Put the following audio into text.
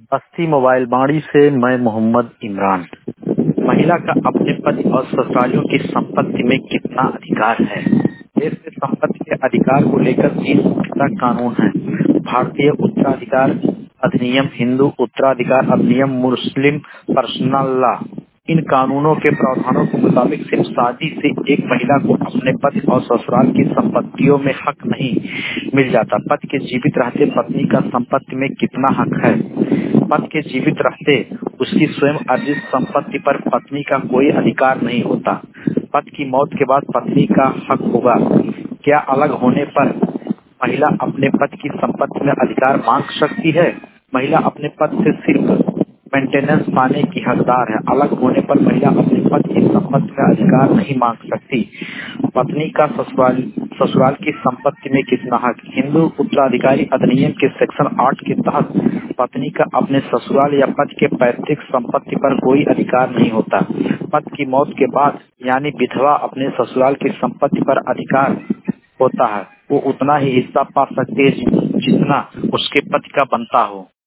बस्ती mobile बाड़ी से मैं मोहम्मद इमरान। महिला का अपने पति और ससुरालियों की संपत्ति में कितना अधिकार है? देश में संपत्ति के अधिकार को लेकर 3 मुख्य कानून हैं। भारतीय उत्तराधिकार अधिनियम, हिंदू उत्तराधिकार अधिनियम, मुस्लिम पर्सनल लॉ। इन कानूनों के प्रावधानों के मुताबिक सिर्फ शादी से एक महिला को अपने पति और ससुराल की संपत्तियों में हक नहीं मिल जाता। पति के जीवित रहते पत्नी का संपत्ति में कितना हक है? पति के जीवित रहते उसकी स्वयं अर्जित संपत्ति पर पत्नी का कोई अधिकार नहीं होता। पति की मौत के बाद पत्नी का हक होगा। क्या अलग होने पर महिला अपने पति की संपत्ति में अधिकार मांग सकती है? महिला अपने पति से सिर्फ मेंटेनेंस पाने की हकदार है। अलग होने पर महिला अपने पति की संपत्ति में अधिकार नहीं मांग सकती। पत्नी का ससुराल की संपत्ति में कितना हक? हिंदू उत्तराधिकारी अधिनियम के सेक्शन 8 के तहत पत्नी का अपने ससुराल या पति के पैतृक संपत्ति पर कोई अधिकार नहीं होता। पति की मौत के बाद यानी विधवा अपने ससुराल की संपत्ति पर अधिकार होता है। वो उतना ही हिस्सा पा सकती है जितना उसके पति का बनता हो।